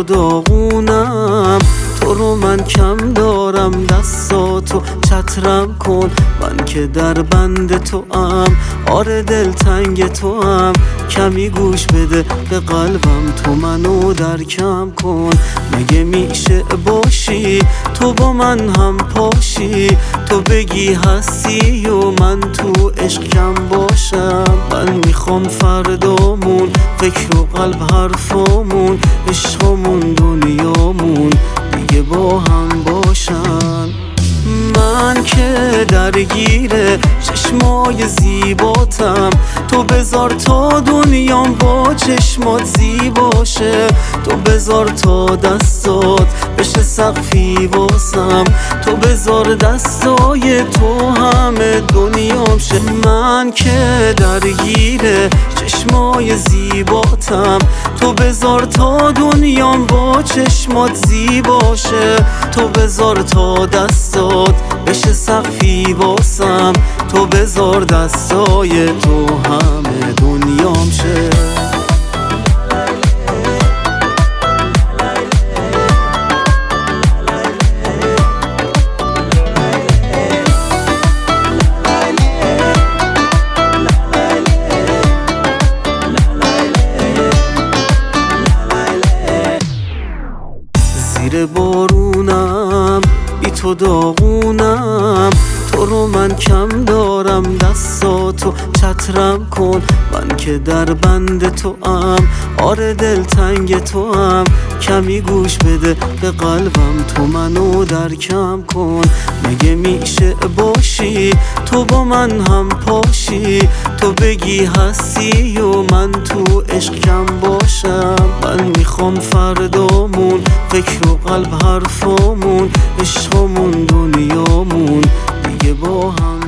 تو داغونم، تو رو من کم دارم، دستاتو چترم کن، من که در بند تو ام، آره دلتنگ تو ام، کمی گوش بده به قلبم، تو منو درکم کن. مگه میشه باشی تو با من هم پاشی، تو بگی هستی و من تو عشق کم باشم. من میخوام فردامون فکر و قلب حرفامون، عشقمون دنیامون دیگه با هم باشن. من که درگیره چشمای زیباتم، تو بذار تا دنیام با چشمات زیباشه، تو بذار تا دستات بشه سقفی واسم، تو بذار دستای تو همه دنیام شه. من که درگیره چشمای زیباتم، تو بذار تا دنیام با چشمات زیباشه، تو بذار تا دستات بشه سقفی واسم، تو بذار دستای تو همه دنیام شه. زیر بارونم بی تو داغونم، تو رو من کم دارم، دستاتو چترم کن، من که در بند تو ام، آره دلتنگ تو ام، کمی گوش بده به قلبم، تو منو درکم کن. مگه میشه باشی تو با من هم پاشی، تو بگی هستی و من تو عشق کم باشم. من میخوام فردامون فکر و قلب حرفامون، عشقمون دنیامون دیگه با هم